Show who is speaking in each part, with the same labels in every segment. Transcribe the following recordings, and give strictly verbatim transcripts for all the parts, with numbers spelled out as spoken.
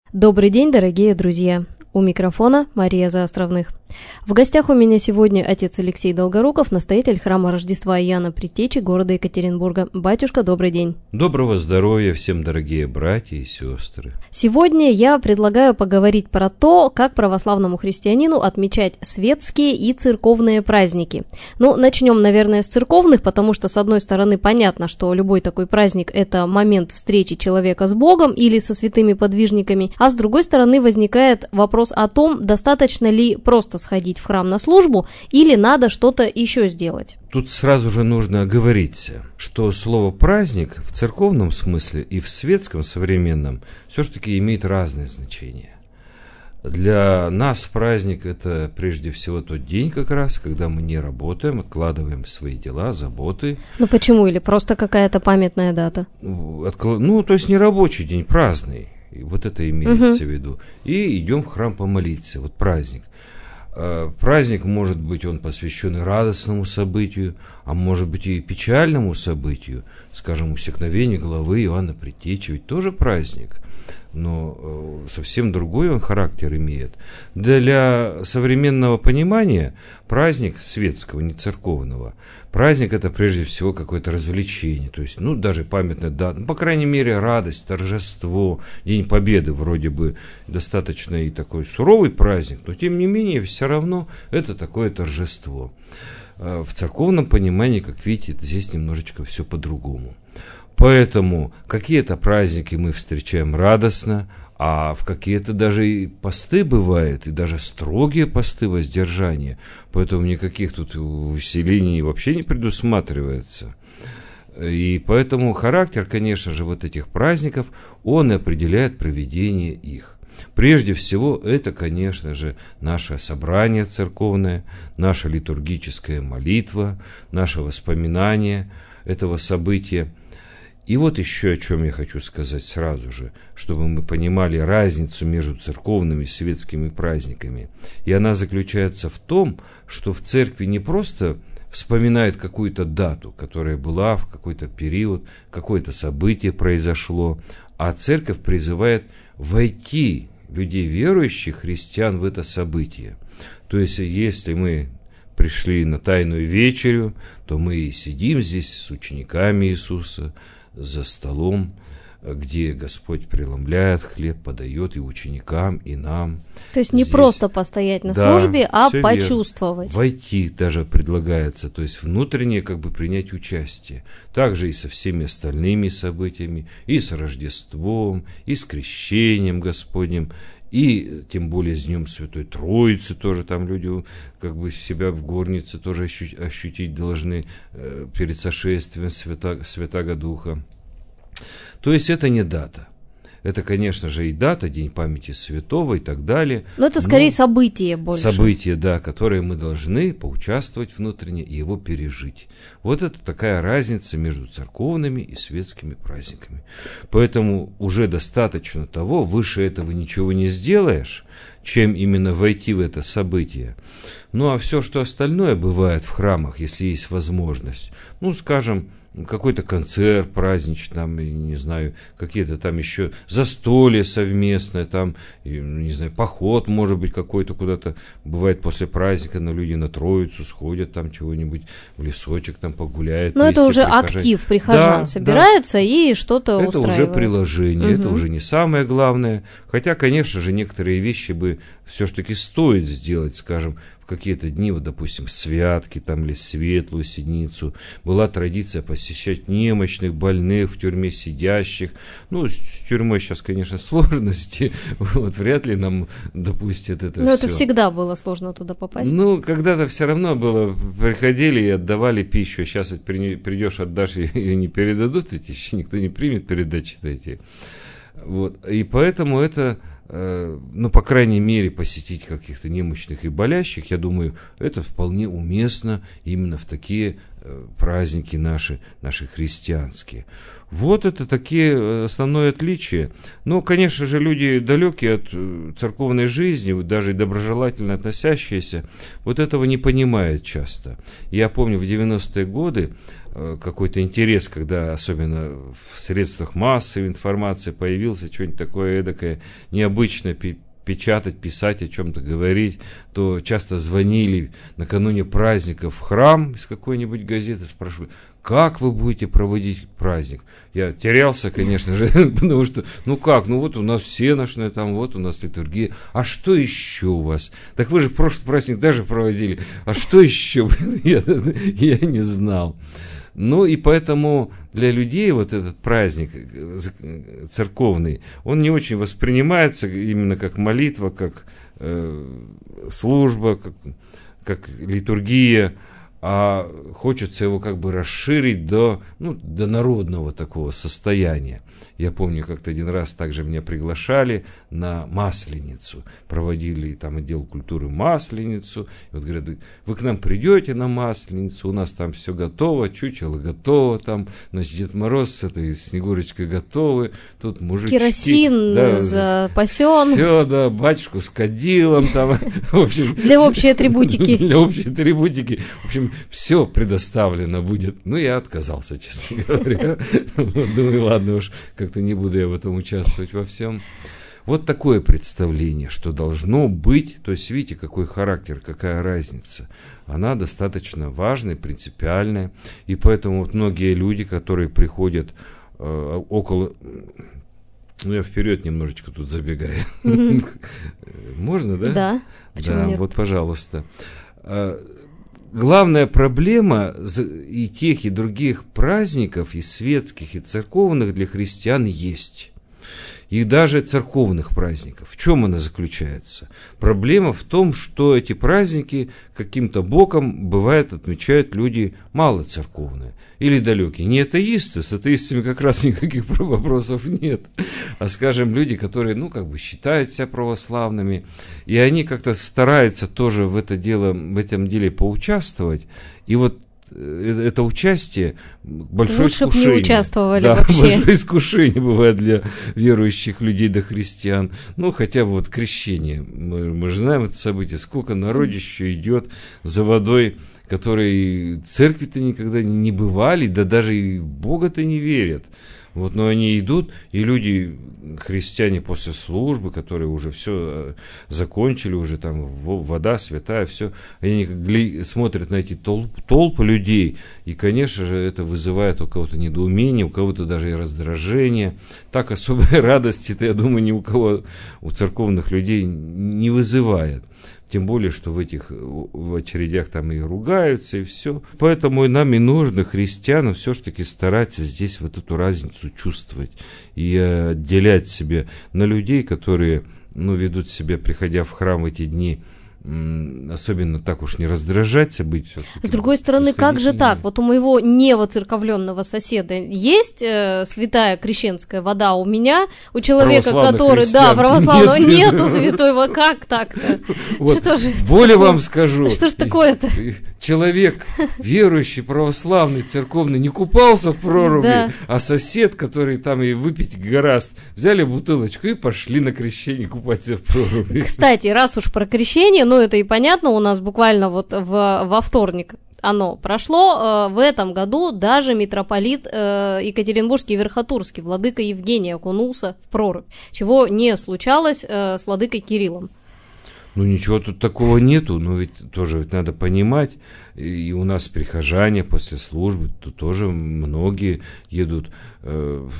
Speaker 1: Добрый день, дорогие друзья! У микрофона Мария Заостровных. В гостях у меня сегодня отец Алексей Долгоруков, настоятель храма Рождества Иоанна Предтечи города Екатеринбурга. Батюшка, добрый день.
Speaker 2: Доброго здоровья всем, дорогие братья и сестры.
Speaker 1: Сегодня я предлагаю поговорить про то, как православному христианину отмечать светские и церковные праздники. Ну, начнем, наверное, с церковных, потому что, с одной стороны, понятно, что любой такой праздник – это момент встречи человека с Богом или со святыми подвижниками, а с другой стороны, возникает вопрос о том, достаточно ли просто сходить в храм на службу или надо что-то еще сделать.
Speaker 2: Тут сразу же нужно оговориться, что слово «праздник» в церковном смысле и в светском современном все-таки имеет разные значения. Для нас праздник – это прежде всего тот день как раз, когда мы не работаем, откладываем свои дела, заботы.
Speaker 1: Ну почему? Или просто какая-то памятная дата?
Speaker 2: Ну, то есть не рабочий день, праздный. Вот это имеется угу. в виду. И идем в храм помолиться. Вот праздник. Праздник, может быть, он посвящен и радостному событию, а может быть и печальному событию, скажем, усекновение главы Иоанна Предтечи, ведь тоже праздник, но совсем другой он характер имеет. Для современного понимания праздник светского, не церковного, праздник это прежде всего какое-то развлечение, то есть, ну, даже памятная дата, ну, по крайней мере, радость, торжество, День Победы вроде бы достаточно и такой суровый праздник, но тем не менее, все равно это такое торжество. В церковном понимании, как видите, здесь немножечко все по-другому. Поэтому какие-то праздники мы встречаем радостно, а в какие-то даже и посты бывают, и даже строгие посты воздержания. Поэтому никаких тут увеселений вообще не предусматривается. И поэтому характер, конечно же, вот этих праздников, он и определяет проведение их. Прежде всего, это, конечно же, наше собрание церковное, наша литургическая молитва, наше воспоминание этого события. И вот еще о чем я хочу сказать сразу же, чтобы мы понимали разницу между церковными и светскими праздниками. И она заключается в том, что в церкви не просто вспоминают какую-то дату, которая была в какой-то период, какое-то событие произошло, а церковь призывает войти людей верующих, христиан, в это событие. То есть, если мы пришли на Тайную вечерю, то мы и сидим здесь с учениками Иисуса, за столом, где Господь преломляет хлеб, подает и ученикам, и нам.
Speaker 1: То есть не здесь просто постоять на да, службе, а почувствовать.
Speaker 2: Верно. Войти даже предлагается, то есть внутренне как бы принять участие. Также и со всеми остальными событиями, и с Рождеством, и с крещением Господним, и тем более с Днем Святой Троицы тоже там люди как бы себя в горнице тоже ощутить, ощутить должны э, перед сошествием Свята, Святаго Духа. То есть это не дата. Это, конечно же, и дата, День памяти святого и так далее.
Speaker 1: Но это скорее но событие больше.
Speaker 2: Событие, да, которое мы должны поучаствовать внутренне и его пережить. Вот это такая разница между церковными и светскими праздниками. Поэтому уже достаточно того, выше этого ничего не сделаешь, чем именно войти в это событие. Ну, а все, что остальное бывает в храмах, если есть возможность, ну, скажем, какой-то концерт праздничный, там, не знаю, какие-то там еще застолья совместное, там, не знаю, поход, может быть, какой-то куда-то, бывает после праздника, но люди на Троицу сходят, там, чего-нибудь, в лесочек там погуляют.
Speaker 1: Но это уже прихожан. Актив прихожан да, собирается да. и что-то
Speaker 2: это
Speaker 1: устраивает.
Speaker 2: Это уже приложение, угу. это уже не самое главное, хотя, конечно же, некоторые вещи бы все-таки стоит сделать, скажем, какие-то дни, вот, допустим, святки там, или светлую седмицу, была традиция посещать немощных, больных, в тюрьме сидящих. Ну, с тюрьмой сейчас, конечно, сложности, вот, вряд ли нам допустят это
Speaker 1: Но
Speaker 2: все.
Speaker 1: это всегда было сложно туда попасть.
Speaker 2: Ну, когда-то все равно было, приходили и отдавали пищу, сейчас придешь, отдашь, ее не передадут, ведь еще никто не примет передачи-то эти. Вот, и поэтому это... ну, по крайней мере, посетить каких-то немощных и болящих, я думаю, это вполне уместно именно в такие праздники наши, наши христианские. Вот это такие основные отличия. Но, конечно же, люди далекие от церковной жизни, даже доброжелательно относящиеся, вот этого не понимают часто. Я помню, в девяностые годы какой-то интерес, когда особенно в средствах массовой информации появился что-нибудь такое эдакое необычное, обычно печатать, писать, о чем-то говорить, то часто звонили накануне праздников в храм из какой-нибудь газеты, спрашивали, как вы будете проводить праздник? Я терялся, конечно же, потому что, ну как, ну вот у нас всенощная, там вот у нас литургия, а что еще у вас? Так вы же прошлый праздник даже проводили, а что еще? я, я не знал. Ну и поэтому для людей вот этот праздник церковный, он не очень воспринимается именно как молитва, как э, служба, как, как литургия, а хочется его как бы расширить до, ну, до народного такого состояния. Я помню, как-то один раз также меня приглашали на Масленицу. Проводили там отдел культуры Масленицу. И вот говорят, вы к нам придете на Масленицу, у нас там все готово, чучело готово, там, значит, Дед Мороз с этой Снегурочкой готовы. Тут мужички.
Speaker 1: Керосин да, запасен.
Speaker 2: Все, да, батюшку с кадилом там. В общем,
Speaker 1: для общей атрибутики.
Speaker 2: Для общей атрибутики. В общем, все предоставлено будет. Ну, я отказался, честно говоря. Думаю, ладно уж, как-то не буду я в этом участвовать во всем. Вот такое представление, что должно быть. То есть, видите, какой характер, какая разница. Она достаточно важная, принципиальная. И поэтому вот многие люди, которые приходят э, около... Ну, я вперед немножечко тут забегаю. Mm-hmm. Можно, да?
Speaker 1: Да.
Speaker 2: Да, нет? Вот, пожалуйста. Главная проблема и тех, и других праздников, и светских, и церковных для христиан есть. И даже церковных праздников. В чем она заключается? Проблема в том, что эти праздники каким-то боком, бывает, отмечают люди малоцерковные или далекие. Не атеисты, с атеистами как раз никаких вопросов нет. А, скажем, люди, которые, ну, как бы считают себя православными, и они как-то стараются тоже в это дело, в этом деле поучаствовать. И вот это участие большое
Speaker 1: Лучше
Speaker 2: искушение.
Speaker 1: Лучше бы не участвовали
Speaker 2: да,
Speaker 1: вообще.
Speaker 2: Большое искушение бывает для верующих людей, до христиан. Ну, хотя бы вот крещение. Мы, мы же знаем это событие. Сколько народища идет за водой, которые в церкви-то никогда не бывали, да даже и в Бога-то не верят. Вот, но они идут, и люди, христиане после службы, которые уже все закончили, уже там вода святая, все, они смотрят на эти толпы, толпы людей, и, конечно же, это вызывает у кого-то недоумение, у кого-то даже и раздражение. Так особой радости-то, я думаю, ни у кого, у церковных людей не вызывает. Тем более, что в этих в очередях там и ругаются, и все. Поэтому и нам и нужно, христианам, все-таки стараться здесь вот эту разницу чувствовать и отделять себя на людей, которые, ну, ведут себя, приходя в храм в эти дни, особенно так уж не раздражаться, быть все-таки.
Speaker 1: С другой стороны, как же так? Вот у моего невоцерковленного соседа есть э, святая крещенская вода, у меня, у человека, который, да, православного, нет, нету святого, как так-то?
Speaker 2: Вот.
Speaker 1: Что же
Speaker 2: более такое? Вам скажу.
Speaker 1: Что ж такое-то?
Speaker 2: Человек, верующий, православный, церковный, не купался в проруби, да. А сосед, который там и выпить гораст, взяли бутылочку и пошли на крещение купаться в проруби.
Speaker 1: Кстати, раз уж про крещение, ну это и понятно, у нас буквально вот в, во вторник оно прошло. В этом году даже митрополит Екатеринбургский и Верхотурский, владыка Евгений, окунулся в прорубь, чего не случалось с владыкой Кириллом.
Speaker 2: Ну ничего тут такого нету, но ведь тоже ведь надо понимать, и у нас прихожане после службы, тут тоже многие едут э,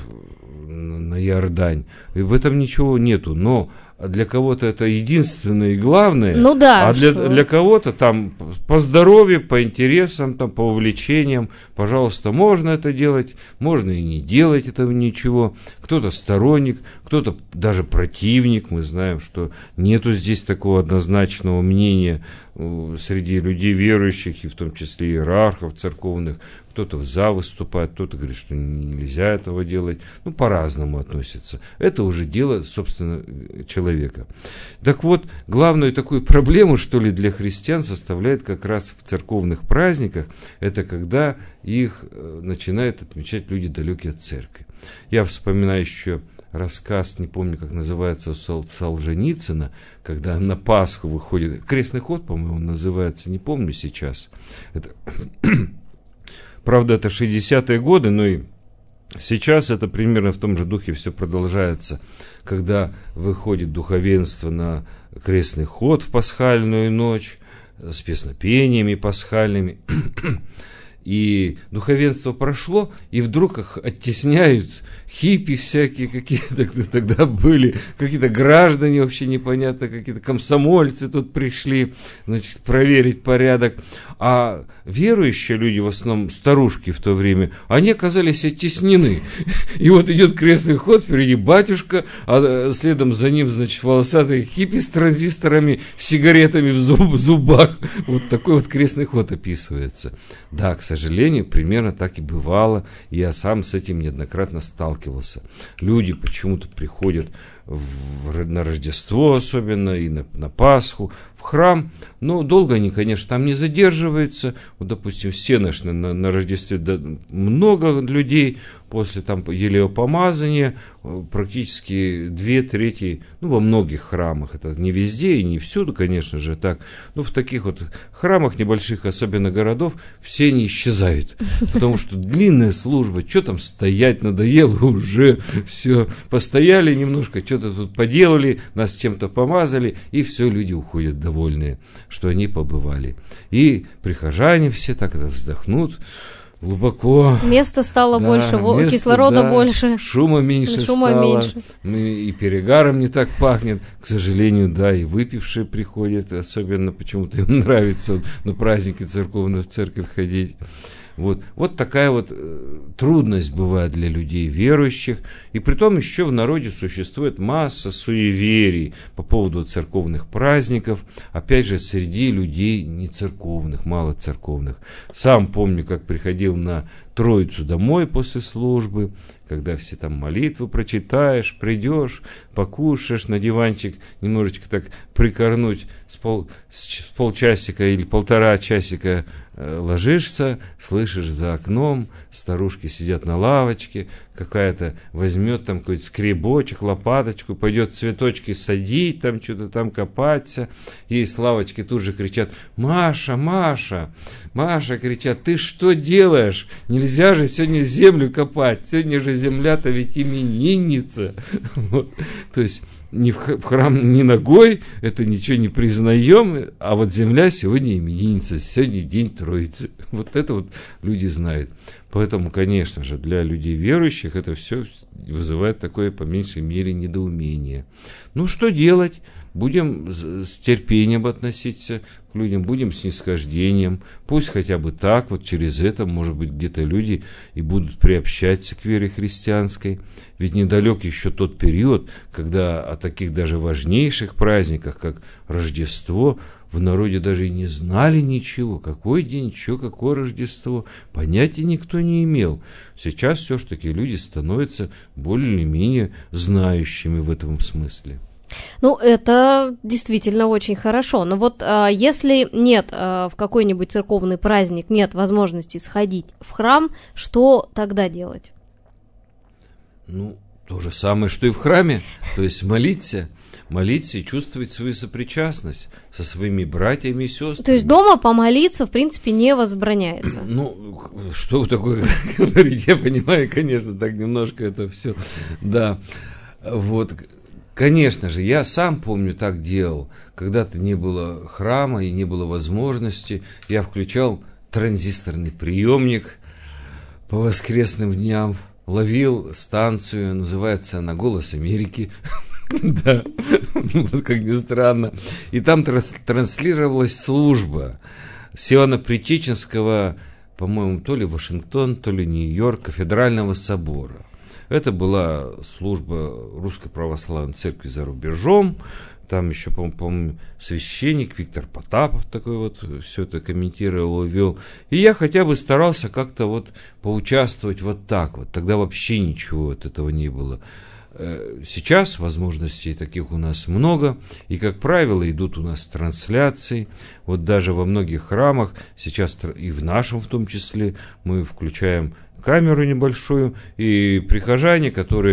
Speaker 2: на Иордань, и в этом ничего нету, но для кого-то это единственное и главное,
Speaker 1: ну да,
Speaker 2: а для,
Speaker 1: что...
Speaker 2: для кого-то там по здоровью, по интересам, там, по увлечениям, пожалуйста, можно это делать, можно и не делать этого ничего. Кто-то сторонник, кто-то даже противник. Мы знаем, что нету здесь такого однозначного мнения среди людей верующих, и в том числе иерархов церковных. Кто-то за выступает, кто-то говорит, что нельзя этого делать. Ну, по-разному относятся. Это уже дело, собственно, человека. Так вот, главную такую проблему, что ли, для христиан составляет как раз в церковных праздниках, это когда их начинают отмечать люди, далекие от церкви. Я вспоминаю еще рассказ, не помню, как называется, у Солженицына, когда на Пасху выходит, крестный ход, по-моему, он называется, не помню сейчас. Это... Правда, это шестидесятые годы, но и Сейчас это примерно в том же духе все продолжается, когда выходит духовенство на крестный ход в пасхальную ночь с песнопениями пасхальными. И духовенство прошло, и вдруг их оттесняют хиппи всякие какие-то, кто тогда были, какие-то граждане вообще непонятно, какие-то комсомольцы тут пришли, значит, проверить порядок. А верующие люди, в основном старушки в то время, они оказались оттеснены. И вот идет крестный ход, впереди батюшка, а следом за ним, значит, волосатые хиппи с транзисторами, с сигаретами в зуб, зубах. Вот такой вот крестный ход описывается. Да, к сожалению, примерно так и бывало. Я сам с этим неоднократно сталкивался. Люди почему-то приходят в, на Рождество особенно и на, на Пасху в храм, но долго они, конечно, там не задерживаются. Вот, допустим, в Сенож на, на, на Рождестве да, много людей после там елеопомазания, практически две трети, ну, во многих храмах, это не везде и не всюду, конечно же, так, но в таких вот храмах небольших, особенно городов, все они исчезают, потому что длинная служба, что там стоять, надоело уже, все, постояли немножко, что-то тут поделали, нас чем-то помазали, и все, люди уходят довольные, что они побывали. И прихожане все так это вздохнут, глубоко.
Speaker 1: Места стало да, больше, место, кислорода да, больше.
Speaker 2: Шума меньше
Speaker 1: шума
Speaker 2: стало.
Speaker 1: Меньше.
Speaker 2: И перегаром не так пахнет. К сожалению, да, и выпившие приходят. Особенно почему-то им нравится на праздники церковные в церковь ходить. Вот, вот такая вот э, трудность бывает для людей верующих. И притом еще в народе существует масса суеверий по поводу церковных праздников. Опять же, среди людей не церковных, мало церковных. Сам помню, как приходил на Троицу домой после службы, когда все там молитвы прочитаешь, придешь, покушаешь на диванчик, немножечко так прикорнуть с, пол, с полчасика или полтора часика э, ложишься, слышишь за окном, старушки сидят на лавочке, какая-то возьмет там какой-то скребочек, лопаточку, пойдет цветочки садить, там что-то там копаться, ей с лавочки тут же кричат: «Маша, Маша, Маша!» кричат: «Ты что делаешь? Нельзя же сегодня землю копать, сегодня же земля-то ведь именинница». Вот. То есть ни в храм, ни ногой, это ничего не признаем, а вот земля сегодня именинница, сегодня день Троицы. Вот это вот люди знают. Поэтому, конечно же, для людей верующих это все вызывает такое, по меньшей мере, недоумение. Ну, что делать? Будем с терпением относиться к людям, будем с снисхождением. Пусть хотя бы так, вот через это, может быть, где-то люди и будут приобщаться к вере христианской. Ведь недалек еще тот период, когда о таких даже важнейших праздниках, как Рождество, в народе даже и не знали ничего. Какой день, что, какое Рождество. Понятия никто не имел. Сейчас все-таки люди становятся более или менее знающими в этом смысле.
Speaker 1: Ну, это действительно очень хорошо. Но вот а, если нет а, в какой-нибудь церковный праздник, нет возможности сходить в храм, что тогда делать?
Speaker 2: Ну, то же самое, что и в храме. То есть молиться, молиться и чувствовать свою сопричастность со своими братьями и сестрами.
Speaker 1: То есть дома помолиться, в принципе, не возбраняется?
Speaker 2: Ну, что вы такое говорите? Я понимаю, конечно, так немножко это все. Да, вот. Конечно же, я сам помню, так делал. Когда-то не было храма и не было возможности. Я включал транзисторный приемник по воскресным дням, ловил станцию, называется она «Голос Америки». Да, вот как ни странно. И там транслировалась служба с Иоанна-Притеченского, по-моему, то ли Вашингтон, то ли Нью-Йорк, кафедрального собора. Это была служба Русской Православной Церкви за рубежом. Там еще, по-моему, священник Виктор Потапов такой вот все это комментировал и вел. И я хотя бы старался как-то вот поучаствовать вот так вот. Тогда вообще ничего от этого не было. Сейчас возможностей таких у нас много, и, как правило, идут у нас трансляции. Вот даже во многих храмах сейчас, и в нашем в том числе, мы включаем камеру небольшую, и прихожане, которые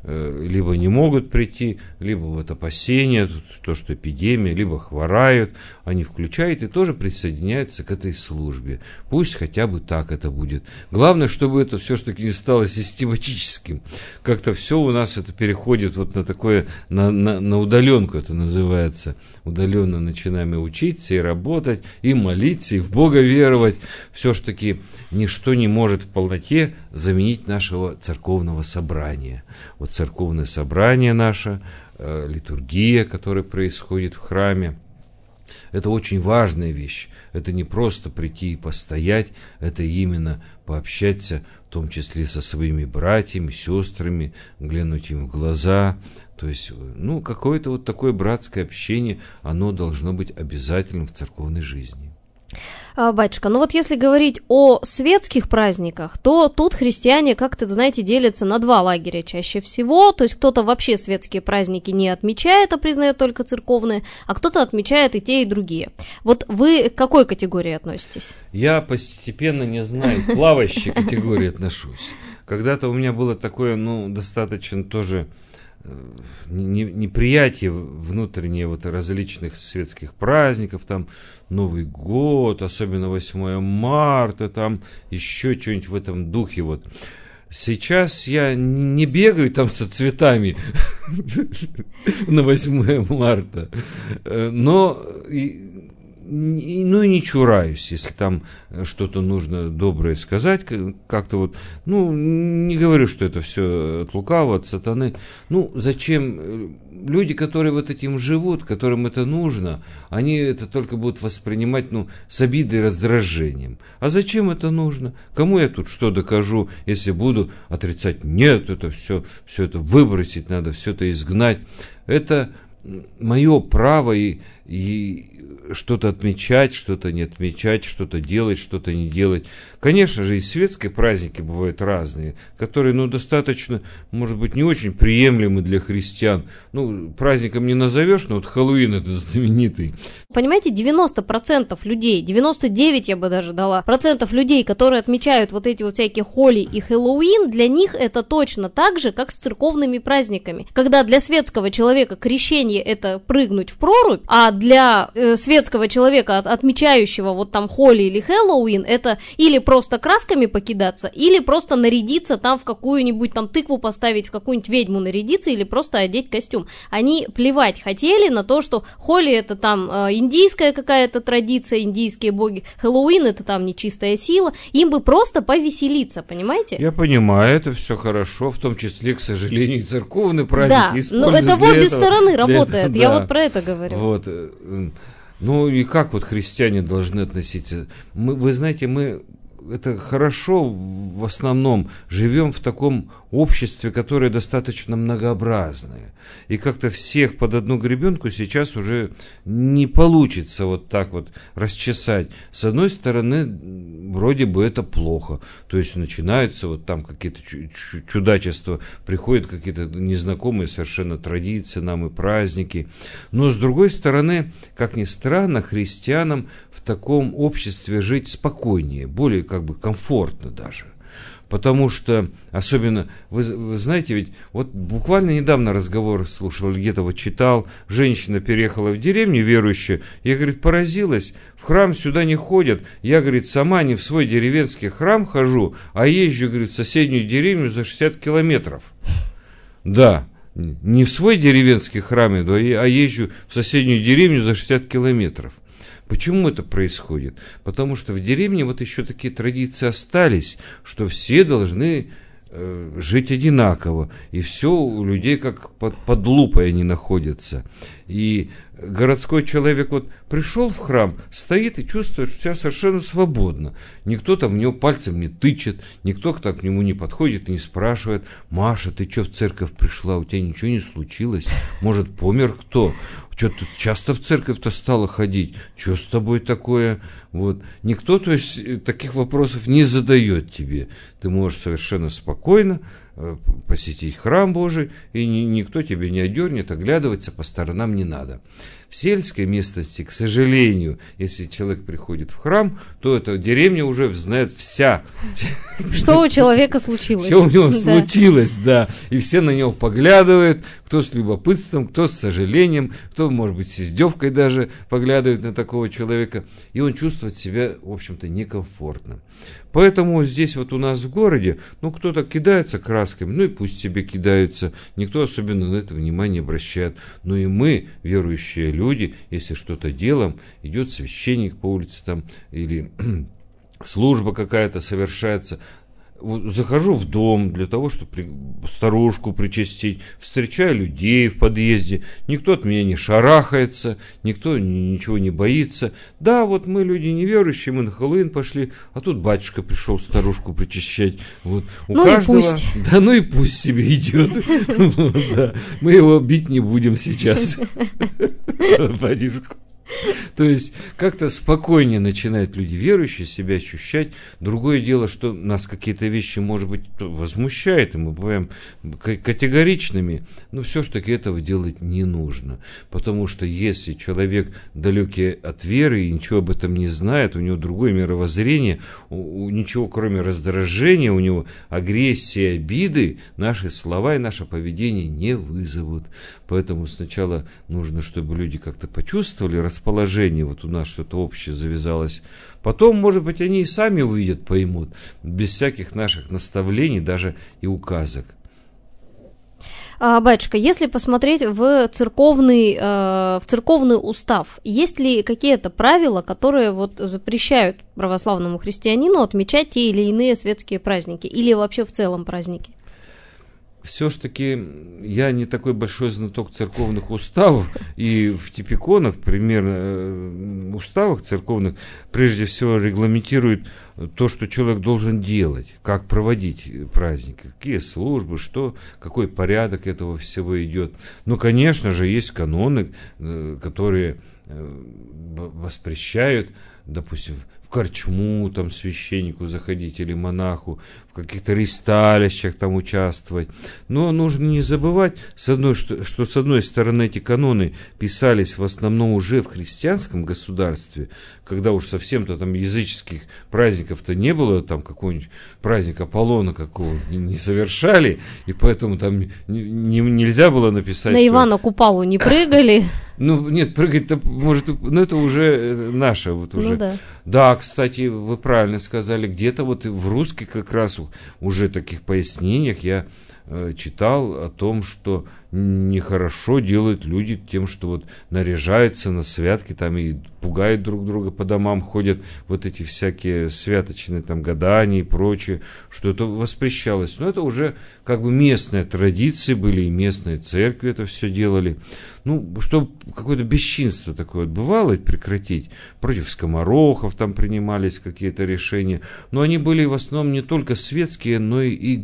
Speaker 2: либо не могут прийти, либо вот опасения, то, что эпидемия, либо хворают, они включают и тоже присоединяются к этой службе. Пусть хотя бы так это будет. Главное, чтобы это все-таки не стало систематическим. Как-то все у нас это переходит вот на такое, на, на, на удаленку это называется. Удаленно начинаем и учиться, и работать, и молиться, и в Бога веровать. Все-таки ничто не может в полноте заменить нашего церковного собрания. Вот церковное собрание наше, э, литургия, которая происходит в храме, это очень важная вещь. Это не просто прийти и постоять, это именно пообщаться, в том числе со своими братьями, сестрами, глянуть им в глаза. То есть, ну, какое-то вот такое братское общение, оно должно быть обязательным в церковной жизни.
Speaker 1: Батюшка, ну вот если говорить о светских праздниках, то тут христиане как-то, знаете, делятся на два лагеря чаще всего. То есть кто-то вообще светские праздники не отмечает, а признает только церковные, а кто-то отмечает и те, и другие. Вот вы к какой категории относитесь?
Speaker 2: Я постепенно, не знаю, к плавающей категории отношусь. Когда-то у меня было такое, ну, достаточно тоже неприятие внутреннее вот различных светских праздников, там Новый год, особенно восьмое марта, там еще что-нибудь в этом духе вот. Сейчас я не бегаю там со цветами на восьмое марта, но И, ну и не чураюсь, если там что-то нужно доброе сказать, как-то вот, ну, не говорю, что это все от лукавого, от сатаны. Ну, зачем? Люди, которые вот этим живут, которым это нужно, они это только будут воспринимать, ну, с обидой и раздражением. А зачем это нужно? Кому я тут что докажу, если буду отрицать? Нет, это все, все это выбросить надо, все это изгнать. Это мое право и, и что-то отмечать, что-то не отмечать, что-то делать, что-то не делать. Конечно же, и светские праздники бывают разные, которые, ну, достаточно, может быть, не очень приемлемы для христиан. Ну, праздником не назовешь, но вот Хэллоуин это знаменитый.
Speaker 1: Понимаете, девяносто процентов людей, девяносто девять я бы даже дала, процентов людей, которые отмечают вот эти вот всякие Холли и Хэллоуин, для них это точно так же, как с церковными праздниками. Когда для светского человека крещение это прыгнуть в прорубь, а для э, светского человека, отмечающего вот там Холли или Хэллоуин, это или просто красками покидаться, или просто нарядиться там в какую-нибудь там тыкву поставить, в какую-нибудь ведьму нарядиться, или просто одеть костюм. Они плевать хотели на то, что Холли это там э, индийская какая-то традиция, индийские боги, Хэллоуин это там нечистая сила, им бы просто повеселиться, понимаете?
Speaker 2: Я понимаю, это все хорошо, в том числе, к сожалению, церковные праздники.
Speaker 1: Да, но это в обе стороны работает, я вот про это говорю.
Speaker 2: Вот. Ну и как вот христиане должны относиться? Мы, вы знаете, мы это хорошо в основном живем в таком обществе, которое достаточно многообразное. И как-то всех под одну гребенку сейчас уже не получится вот так вот расчесать. С одной стороны, вроде бы это плохо. То есть начинаются вот там какие-то чудачества, приходят какие-то незнакомые совершенно традиции нам и праздники. Но с другой стороны, как ни странно, христианам в таком обществе жить спокойнее, более как бы комфортно даже. Потому что, особенно, вы, вы знаете, ведь вот буквально недавно разговор слушал, где-то вот читал, женщина переехала в деревню верующая, я, говорит, поразилась, в храм сюда не ходят, я, говорит, сама не в свой деревенский храм хожу, а езжу, говорит, в соседнюю деревню за шестьдесят километров. Да, не в свой деревенский храм иду, а езжу в соседнюю деревню за шестьдесят километров. Почему это происходит? Потому что в деревне вот еще такие традиции остались, что все должны э, жить одинаково, и все у людей как под, под лупой они находятся. И городской человек вот пришел в храм, стоит и чувствует себя совершенно свободно. Никто там в него пальцем не тычет, никто так к нему не подходит и не спрашивает: «Маша, ты что в церковь пришла? У тебя ничего не случилось? Может, помер кто? Что ты часто в церковь-то стала ходить? Что с тобой такое?» Вот. Никто, то есть, таких вопросов не задает тебе. Ты можешь совершенно спокойно посетить храм Божий, и ни, никто тебя не одернет, оглядываться по сторонам не надо. В сельской местности, к сожалению, если человек приходит в храм, то эта деревня уже знает вся.
Speaker 1: Что у человека случилось.
Speaker 2: Что у него случилось, да. И все на него поглядывают, кто с любопытством, кто с сожалением, кто, может быть, с издевкой даже поглядывает на такого человека. И он чувствует себя, в общем-то, некомфортно. Поэтому здесь вот у нас в городе, ну, кто-то кидается красками, ну и пусть себе кидаются. Никто особенно на это внимание не обращает. Но и мы, верующие люди, если что-то делаем, идет священник по улице там, или служба какая-то совершается, захожу в дом для того, чтобы при... старушку причастить, встречаю людей в подъезде, никто от меня не шарахается, никто ничего не боится. Да, вот мы люди неверующие, мы на Хэллоуин пошли, а тут батюшка пришел старушку причащать. Вот. У
Speaker 1: ну
Speaker 2: каждого...
Speaker 1: и пусть.
Speaker 2: Да, ну и пусть себе идет. Мы его бить не будем сейчас, батюшку. То есть как-то спокойнее начинают люди верующие себя ощущать. Другое дело, что нас какие-то вещи, может быть, возмущают, и мы бываем категоричными, но все-таки этого делать не нужно. Потому что если человек далекий от веры и ничего об этом не знает, у него другое мировоззрение, у, у, ничего кроме раздражения, у него агрессии, обиды, наши слова и наше поведение не вызовут. Поэтому сначала нужно, чтобы люди как-то почувствовали расположение, вот у нас что-то общее завязалось. Потом, может быть, они и сами увидят, поймут, без всяких наших наставлений, даже и указок.
Speaker 1: А, батюшка, если посмотреть в церковный, э, в церковный устав, есть ли какие-то правила, которые вот запрещают православному христианину отмечать те или иные светские праздники или вообще в целом праздники?
Speaker 2: Все-таки я не такой большой знаток церковных уставов, и в типиконах, примерно, уставах церковных, прежде всего регламентируют то, что человек должен делать, как проводить праздник, какие службы, что, какой порядок этого всего идет. Но, конечно же, есть каноны, которые воспрещают, допустим, в корчму там священнику заходить или монаху, в каких-то ристалищах там участвовать. Но нужно не забывать, с одной, что, что с одной стороны эти каноны писались в основном уже в христианском государстве, когда уж совсем-то там языческих праздников-то не было, там какой-нибудь праздник Аполлона какого не, не совершали, и поэтому там не, не, нельзя было написать...
Speaker 1: На что... Ивана Купалу не прыгали.
Speaker 2: Ну, нет, прыгать-то, может, ну, это уже наше, вот уже.
Speaker 1: Ну, да.
Speaker 2: Да, кстати, вы правильно сказали, где-то вот в русских как раз уже таких пояснениях я э, читал о том, что нехорошо делают люди тем, что вот наряжаются на святки там и пугают друг друга по домам, ходят вот эти всякие святочные там гадания и прочее, что это воспрещалось. Но это уже как бы местные традиции были, и местные церкви это все делали. Ну, чтобы какое-то бесчинство такое бывало, прекратить. Против скоморохов там принимались какие-то решения. Но они были в основном не только светские, но и...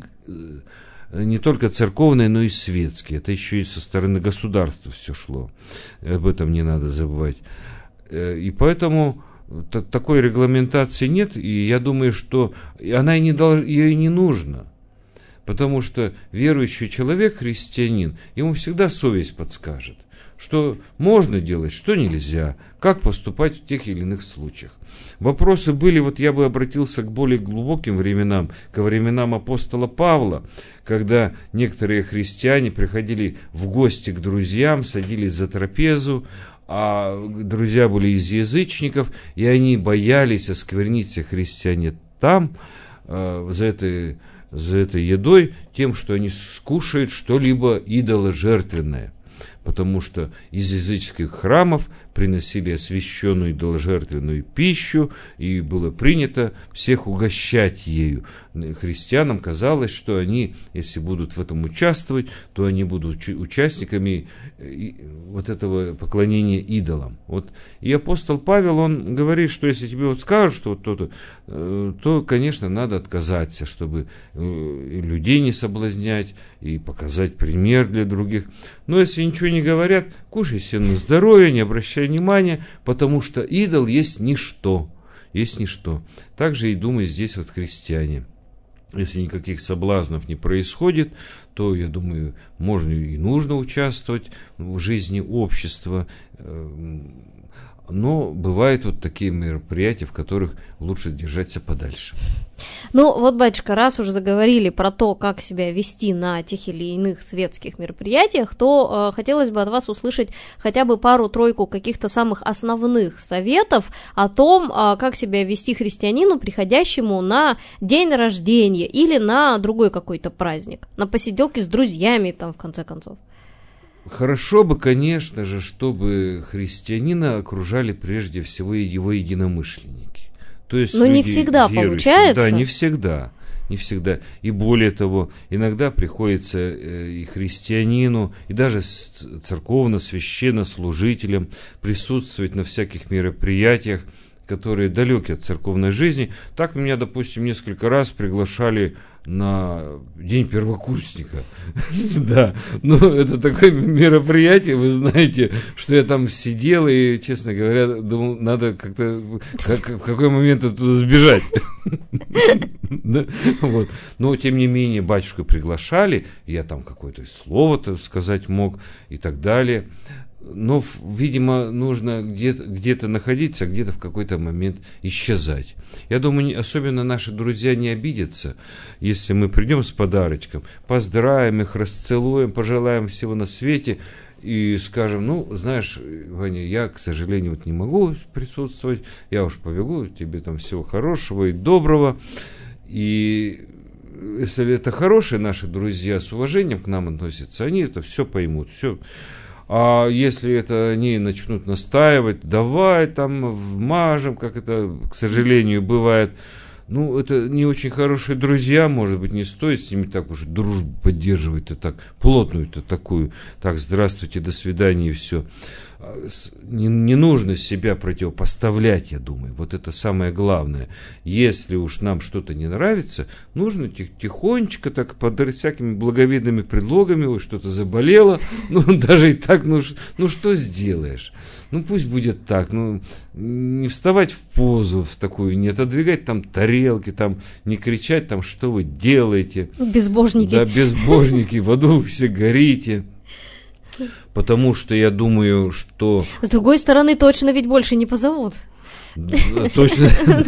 Speaker 2: не только церковные, но и светские. Это еще и со стороны государства все шло. Об этом не надо забывать. И поэтому такой регламентации нет. И я думаю, что она и не долж... ее и не нужно. Потому что верующий человек, христианин, ему всегда совесть подскажет, что можно делать, что нельзя, как поступать в тех или иных случаях. Вопросы были, вот я бы обратился к более глубоким временам, ко временам апостола Павла, когда некоторые христиане приходили в гости к друзьям, садились за трапезу, а друзья были из язычников, и они боялись оскверниться, христиане, там, э, за этой, за этой едой, тем, что они скушают что-либо идоложертвенное. Потому что из языческих храмов приносили освященную идоложертвенную пищу, и было принято всех угощать ею. Христианам казалось, что они, если будут в этом участвовать, то они будут участниками вот этого поклонения идолам. Вот. И апостол Павел, он говорит, что если тебе вот скажут, что вот то-то, то, конечно, надо отказаться, чтобы людей не соблазнять и показать пример для других. Но если ничего не говорят, кушай себе на здоровье, не обращай внимания, потому что идол есть ничто, есть ничто. Так же и думаю здесь вот христиане. если никаких соблазнов не происходит, то, я думаю, можно и нужно участвовать в жизни общества. Но бывают вот такие мероприятия, в которых лучше держаться подальше.
Speaker 1: Ну, вот, батюшка, раз уже заговорили про то, как себя вести на тех или иных светских мероприятиях, то э, хотелось бы от вас услышать хотя бы пару-тройку каких-то самых основных советов о том, э, как себя вести христианину, приходящему на день рождения или на другой какой-то праздник, на посиделки с друзьями, там, в конце концов.
Speaker 2: Хорошо бы, конечно же, чтобы христианина окружали прежде всего его единомышленники. То есть
Speaker 1: но не всегда
Speaker 2: верующие.
Speaker 1: Получается.
Speaker 2: Да, не всегда. Не всегда. И более того, иногда приходится и христианину, и даже церковно-священнослужителям присутствовать на всяких мероприятиях, которые далеки от церковной жизни. Так меня, допустим, несколько раз приглашали на день первокурсника. Да, ну это такое мероприятие, вы знаете, что я там сидел и, честно говоря, думал, надо как-то в какой момент оттуда сбежать. Но, тем не менее, батюшку приглашали, я там какое-то слово сказать мог и так далее. Но, видимо, нужно где-то, где-то находиться, где-то в какой-то момент исчезать. Я думаю, особенно наши друзья не обидятся, если мы придем с подарочком, поздравим их, расцелуем, пожелаем всего на свете и скажем, ну, знаешь, Ваня, я, к сожалению, вот не могу присутствовать, я уж побегу, тебе там всего хорошего и доброго. И если это хорошие наши друзья, с уважением к нам относятся, они это все поймут, все. А если это они начнут настаивать, давай там вмажем, как это, к сожалению, бывает, ну, это не очень хорошие друзья, может быть, не стоит с ними так уж дружбу поддерживать-то так, плотную-то такую, так, здравствуйте, до свидания и все. Не, не нужно себя противопоставлять, я думаю, вот это самое главное. Если уж нам что-то не нравится, нужно тихонечко, так, под всякими благовидными предлогами, ой, что-то заболело, ну, даже и так, ну, ну, что сделаешь? Ну, пусть будет так, ну, не вставать в позу в такую, не отодвигать там тарелки, там, не кричать там, что вы делаете.
Speaker 1: Безбожники.
Speaker 2: Да, безбожники, в аду вы все горите. Потому что я думаю, что...
Speaker 1: С другой стороны, точно ведь больше не позовут.
Speaker 2: Точно,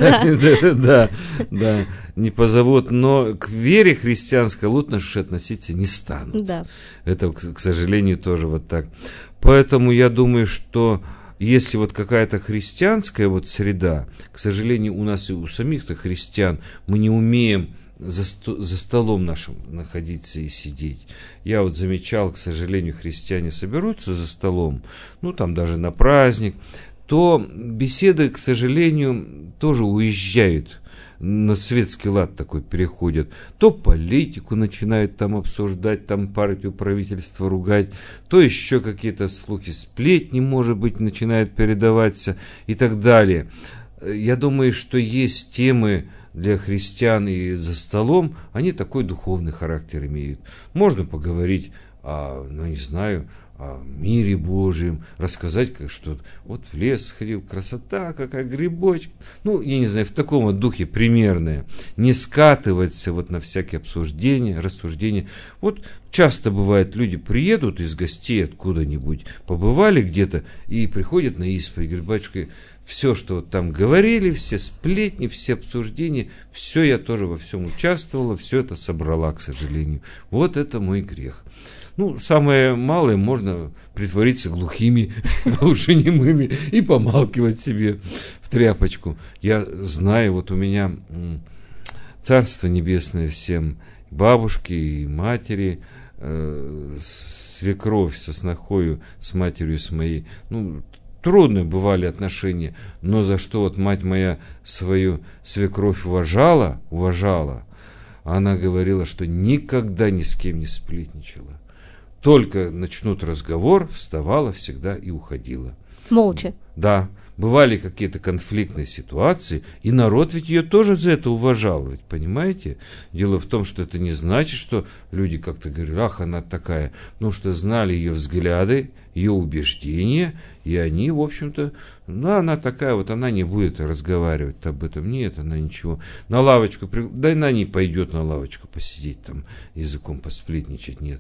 Speaker 2: да, да, не позовут, но к вере христианской лучше относиться не станут. Это, к сожалению, тоже вот так. Поэтому я думаю, что если вот какая-то христианская вот среда, к сожалению, у нас и у самих-то христиан, мы не умеем За, сто, за столом нашим находиться и сидеть. Я вот замечал, к сожалению, христиане соберутся за столом, ну там даже на праздник, то беседы, к сожалению, тоже уезжают, на светский лад такой переходят. То политику начинают там обсуждать, там партию, правительство ругать, то еще какие-то слухи, сплетни, может быть, начинают передаваться и так далее. Я думаю, что есть темы для христиан и за столом, они такой духовный характер имеют. Можно поговорить о, ну не знаю, о мире Божьем, рассказать, как что вот в лес сходил, красота, какая грибочек. Ну, я не знаю, в таком вот духе примерное. Не скатываться вот на всякие обсуждения, рассуждения. Вот часто бывает, люди приедут из гостей откуда-нибудь, побывали где-то и приходят на исповедь, говорят, батюшка, все, что вот там говорили, все сплетни, все обсуждения, все я тоже во всем участвовала, все это собрала, к сожалению. Вот это мой грех. Ну, самое малое, можно притвориться глухими, глухонемыми и помалкивать себе в тряпочку. Я знаю, вот у меня царство небесное всем, бабушки и матери, э, свекровь со снохою, с матерью с моей, ну, трудные бывали отношения, но за что вот мать моя свою свекровь уважала, уважала, она говорила, что никогда ни с кем не сплетничала. Только начнут разговор, вставала всегда и уходила.
Speaker 1: Молча.
Speaker 2: Да. Бывали какие-то конфликтные ситуации, и народ ведь ее тоже за это уважал, ведь, понимаете? Дело в том, что это не значит, что люди как-то говорили, ах, она такая, потому что знали ее взгляды, ее убеждения, и они, в общем-то, ну, она такая, вот она не будет разговаривать об этом, нет, она ничего. На лавочку, да она не пойдет на лавочку посидеть, там, языком посплетничать, нет.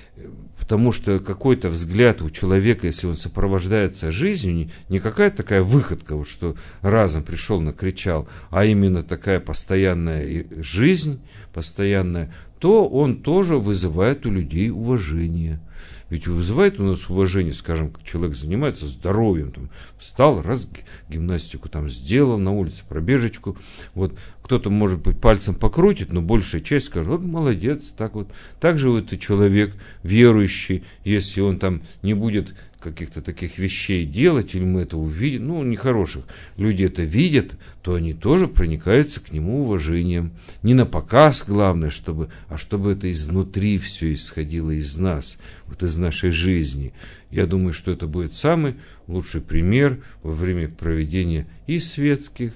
Speaker 2: Потому что какой-то взгляд у человека, если он сопровождается жизнью, не какая-то такая выходка, вот, что разом пришел, накричал, а именно такая постоянная жизнь, постоянная, то он тоже вызывает у людей уважение. Ведь вызывает у нас уважение, скажем, как человек занимается здоровьем, там, встал, раз гимнастику там сделал, на улице пробежечку, вот кто-то, может быть, пальцем покрутит, но большая часть скажет, вот молодец, так вот. Так же вот и человек верующий, если он там не будет каких-то таких вещей делать, или мы это увидим, ну, нехороших, люди это видят, то они тоже проникаются к нему уважением. Не на показ, главное, чтобы, а чтобы это изнутри все исходило из нас, вот из нашей жизни. Я думаю, что это будет самый лучший пример во время проведения и светских,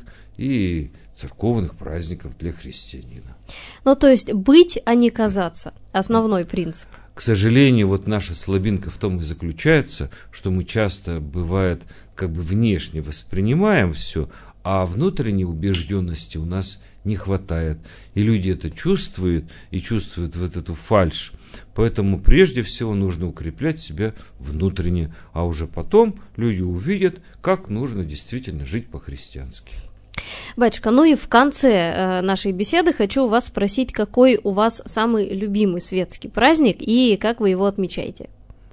Speaker 2: и церковных праздников для христианина.
Speaker 1: Ну, то есть быть, а не казаться. Основной принцип.
Speaker 2: К сожалению, вот наша слабинка в том и заключается, что мы часто, бывает, как бы внешне воспринимаем все, а внутренней убежденности у нас не хватает. И люди это чувствуют, и чувствуют вот эту фальшь. Поэтому прежде всего нужно укреплять себя внутренне, а уже потом люди увидят, как нужно действительно жить по-христиански.
Speaker 1: Батюшка, ну и в конце э, нашей беседы хочу у вас спросить, какой у вас самый любимый светский праздник и как вы его отмечаете?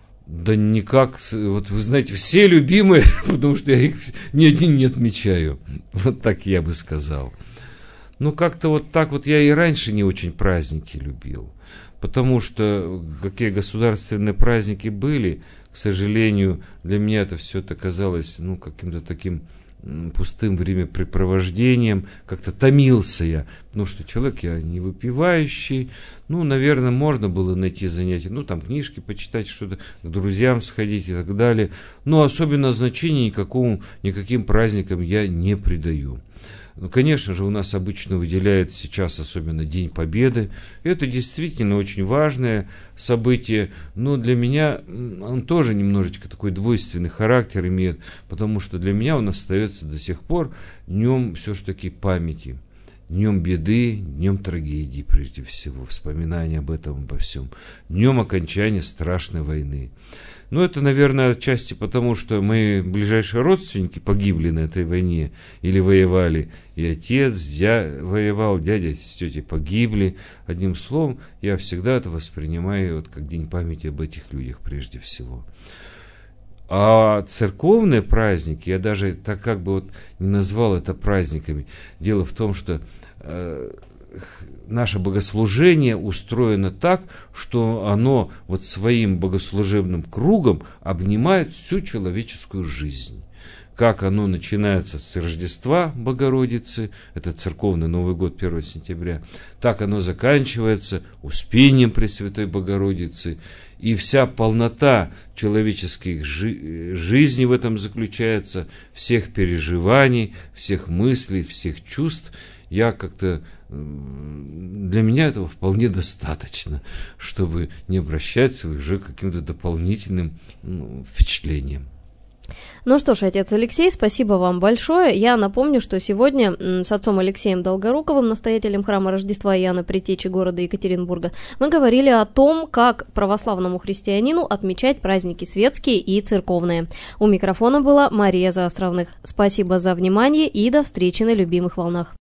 Speaker 2: Да никак, вот вы знаете, все любимые, потому что я их ни один не отмечаю. Вот так я бы сказал. Ну как-то вот так вот я и раньше не очень праздники любил. Потому что какие государственные праздники были, к сожалению, для меня это все это казалось, ну, каким-то таким пустым времяпрепровождением, как-то томился я, потому что человек я не выпивающий, ну, наверное, можно было найти занятия, ну, там, книжки почитать, что-то, к друзьям сходить и так далее, но особенно значения никакому, никаким праздникам я не придаю. Ну, конечно же, у нас обычно выделяют сейчас особенно День Победы. Это действительно очень важное событие, но для меня он тоже немножечко такой двойственный характер имеет, потому что для меня он остается до сих пор днем все-таки памяти, днем беды, днем трагедии прежде всего, вспоминания об этом, обо всем, днем окончания страшной войны. Ну, это, наверное, отчасти потому, что мои ближайшие родственники погибли на этой войне или воевали. И отец дя... воевал, дядя с тетей погибли. Одним словом, я всегда это воспринимаю вот как день памяти об этих людях прежде всего. А церковные праздники, я даже так как бы вот не назвал это праздниками. Дело в том, что э, наше богослужение устроено так, что оно вот своим богослужебным кругом обнимает всю человеческую жизнь. Как оно начинается с Рождества Богородицы, это церковный Новый год первого сентября, так оно заканчивается Успением Пресвятой Богородицы. И вся полнота человеческих жи- жизней в этом заключается, всех переживаний, всех мыслей, всех чувств. Я как-то, для меня этого вполне достаточно, чтобы не обращаться уже к каким-то дополнительным ну, впечатлениям.
Speaker 1: Ну что ж, отец Алексей, спасибо вам большое. Я напомню, что сегодня с отцом Алексеем Долгоруковым, настоятелем храма Рождества Иоанна Предтечи города Екатеринбурга, мы говорили о том, как православному христианину отмечать праздники светские и церковные. У микрофона была Мария Заостровных. Спасибо за внимание и до встречи на любимых волнах.